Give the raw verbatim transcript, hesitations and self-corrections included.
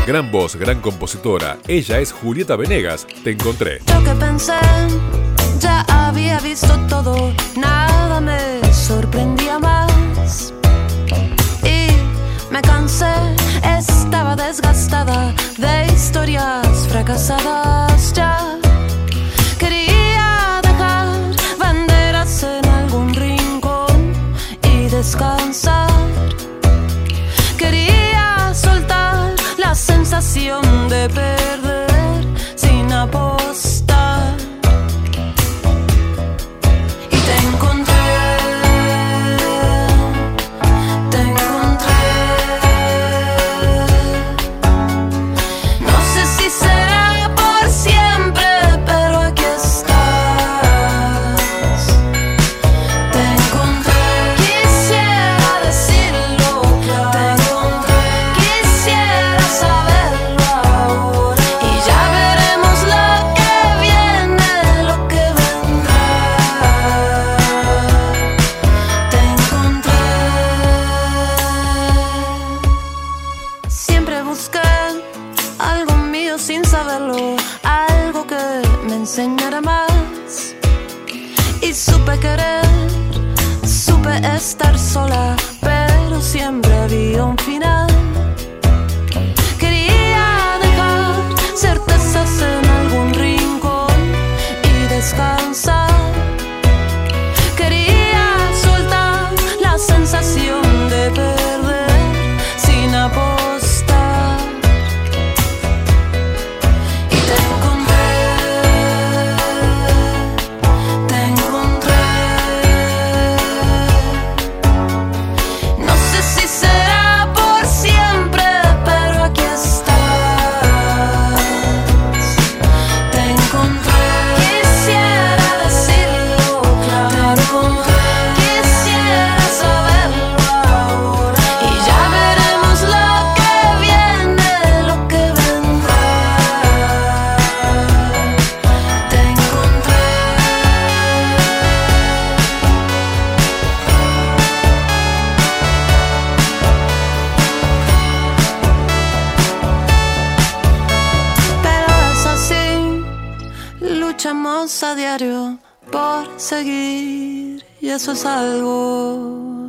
Gran voz, gran compositora. Ella es Julieta Venegas. Te encontré. Lo que pensé, ya había visto todo, nada me sorprendía más. Y me cansé, estaba desgastada de historias fracasadas ya. Quería dejar banderas en algún rincón y descansar. Quería soltar la sensación de perder sin apostar. Y te encontré, te encontré. No sé si será por siempre, pero aquí estás. Te encontré, quisiera decirlo claro. Te encontré, quisiera saberlo ahora. Y ya veremos lo que viene, lo que vendrá. Te encontré. Siempre busqué algo mío sin saberlo, algo que me enseñara más. Y supe querer, supe estar sola, pero siempre había un final. Quería dejar certezas en algún rincón y descansar. Quería soltar la sensación de perder sin apostar. Y te encontré, te encontré. No sé si será por siempre, pero aquí estás. Te encontré, quisiera decirlo claro. Quisiera saberlo ahora. Y ya veremos lo que viene, lo que vendrá. Te encontré. Pero es así, luchamos a diario por seguir, y eso es algo